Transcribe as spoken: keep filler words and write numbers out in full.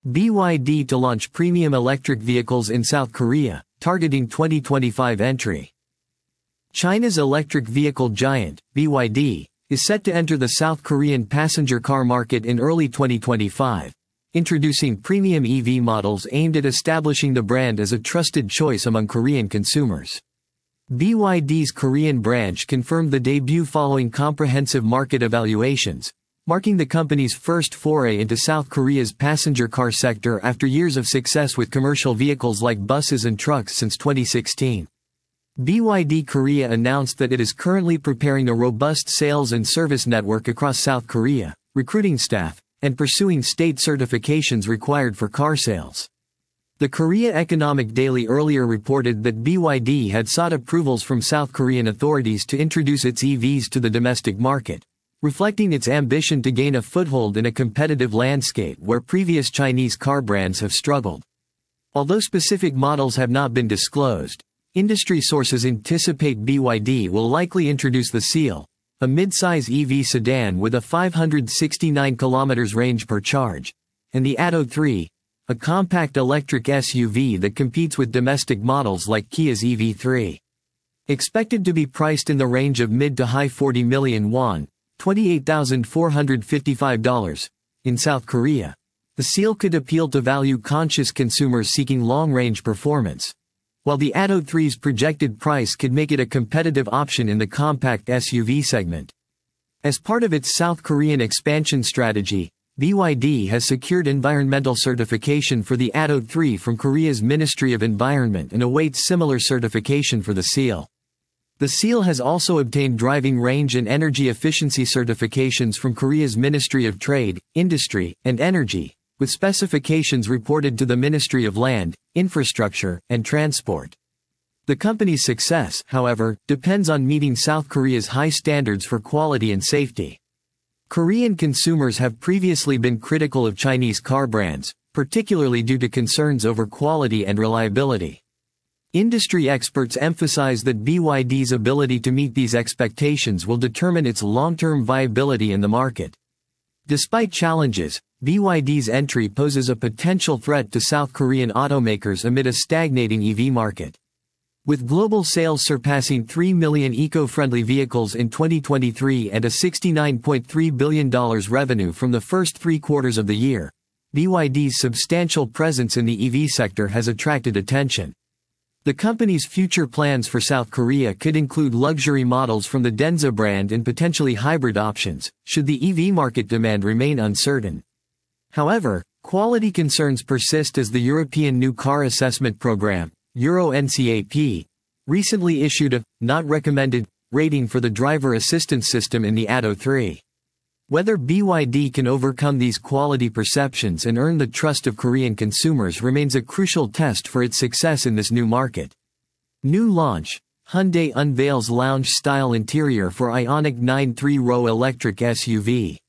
B Y D to launch premium electric vehicles in South Korea, targeting twenty twenty-five entry. China's electric vehicle giant, B Y D, is set to enter the South Korean passenger car market in early twenty twenty-five, introducing premium E V models aimed at establishing the brand as a trusted choice among Korean consumers. B Y D's Korean branch confirmed the debut following comprehensive market evaluations, marking the company's first foray into South Korea's passenger car sector after years of success with commercial vehicles like buses and trucks since twenty sixteen. B Y D Korea announced that it is currently preparing a robust sales and service network across South Korea, recruiting staff, and pursuing state certifications required for car sales. The Korea Economic Daily earlier reported that B Y D had sought approvals from South Korean authorities to introduce its E Vs to the domestic market, reflecting its ambition to gain a foothold in a competitive landscape where previous Chinese car brands have struggled. Although specific models have not been disclosed, industry sources anticipate B Y D will likely introduce the Seal, a mid-size E V sedan with a five hundred sixty-nine kilometers range per charge, and the Atto three, a compact electric S U V that competes with domestic models like Kia's E V three. Expected to be priced in the range of mid to high forty million won, twenty-eight thousand four hundred fifty-five dollars, in South Korea, the Seal could appeal to value-conscious consumers seeking long-range performance, while the Atto three's projected price could make it a competitive option in the compact S U V segment. As part of its South Korean expansion strategy, B Y D has secured environmental certification for the Atto three from Korea's Ministry of Environment and awaits similar certification for the Seal. The Seal has also obtained driving range and energy efficiency certifications from Korea's Ministry of Trade, Industry, and Energy, with specifications reported to the Ministry of Land, Infrastructure, and Transport. The company's success, however, depends on meeting South Korea's high standards for quality and safety. Korean consumers have previously been critical of Chinese car brands, particularly due to concerns over quality and reliability. Industry experts emphasize that B Y D's ability to meet these expectations will determine its long-term viability in the market. Despite challenges, B Y D's entry poses a potential threat to South Korean automakers amid a stagnating E V market. With global sales surpassing three million eco-friendly vehicles in twenty twenty-three and a sixty-nine point three billion dollars revenue from the first three quarters of the year, B Y D's substantial presence in the E V sector has attracted attention. The company's future plans for South Korea could include luxury models from the Denza brand and potentially hybrid options, should the E V market demand remain uncertain. However, quality concerns persist as the European New Car Assessment Program, Euro N C A P, recently issued a not recommended rating for the driver assistance system in the Atto three. Whether B Y D can overcome these quality perceptions and earn the trust of Korean consumers remains a crucial test for its success in this new market. New launch: Hyundai unveils lounge-style interior for Ioniq nine three-row electric S U V.